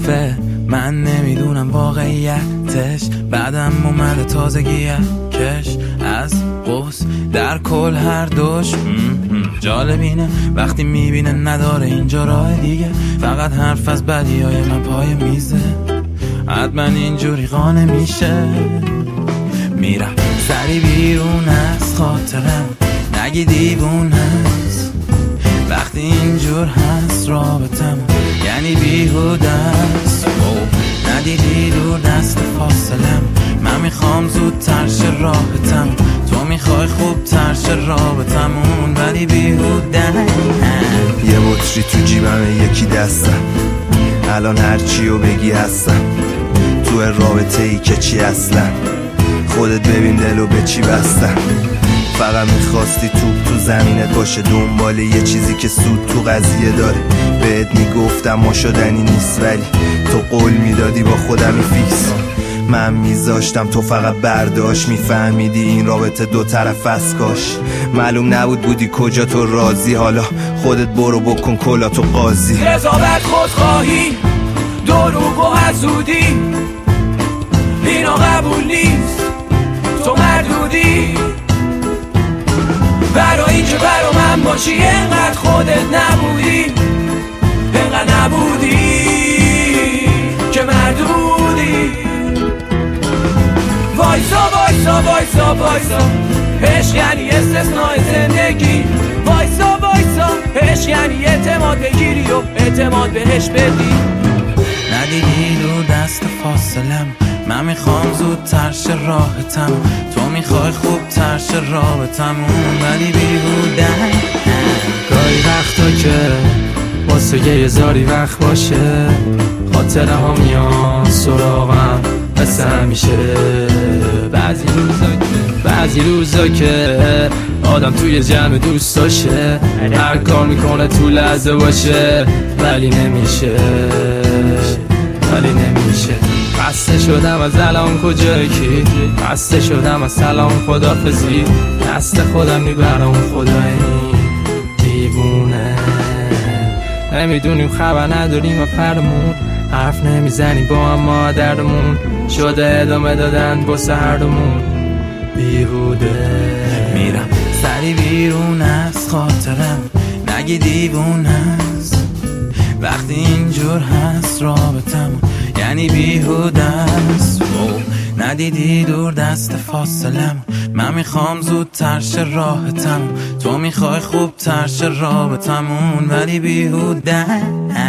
ضعیفه، من نمیدونم واقعیتش. بعدم اومده تازگیکش از قوس در کل هر دوش. جالبینه وقتی میبینه نداره اینجا راه دیگه، فقط حرف از بدیای من پای میزه. حتما اینجوری قانه میشه. میرم سری بیرون از خاطرم، نگی دیوون هست وقتی اینجور هست رابطم، یعنی بیهوده است. ندیدی دور دست فاصلم، من میخوام زودتر شه راحتم، تو میخوای خوبتر شه رابطمون، ولی بیهوده. یه بطری تو جیبمه یکی دستم، الان هرچیو بگی هستم. تو رابطه ای که چی اصلا، خودت ببین دلو به چی بستم. فقط میخواستی تو زمینت باشه، دنبال یه چیزی که سود تو قضیه داره. بهت میگفتم ما شدنی نیست، ولی تو قول میدادی با خودمی فیکس. من میذاشتم تو فقط برداشت، میفهمیدی این رابطه دو طرف است. کاش معلوم نبود بودی کجا تو راضی، حالا خودت برو بکن کلا تو قاضی. قضاوت خودخواهی، دروغ و حسودی، اینا قبول نیست، تو مردودی. برای اینجا برا من باشی، اینقدر خودت نبودی، اینقدر نبودی که مردودی. وایسا وایسا وایسا وایسا، عشق یعنی استثناء زندگی. وایسا وایسا، عشق یعنی اعتماد بگیری و اعتماد بهش بدی. ندیدی دور دست فاصلم، من میخوام زودتر شه راحتم، تو میخوای خوبتر شه رابطمون، ولی بیهوده. گاهی وقتا که واسه یه زاری وقت باشه، خاطره ها میان سراغم مثل همیشه. بعضی روزا که آدم توی جمع دوست داشه، هر کار میکنه تو لحظه باشه، ولی نمیشه. خسته شدم از الان کجایی کی، خسته شدم از سلام خدافزی، دست خودم میبرم خدایی دیوونه. نمیدونیم خبر نداریم و فرمون، حرف نمیزنیم با هم ما دردمون شده ادامه دادن با هر دومون بیهوده. میرم سری بیرون از خاطرم، نگی دیوون هست وقتی اینجور هست رابطمون، یعنی بیهوده است. ندیدی دور دست فاصلم، من میخوام زودتر شه راحتم، تو میخوای خوبتر شه رابطمون، ولی بیهوده.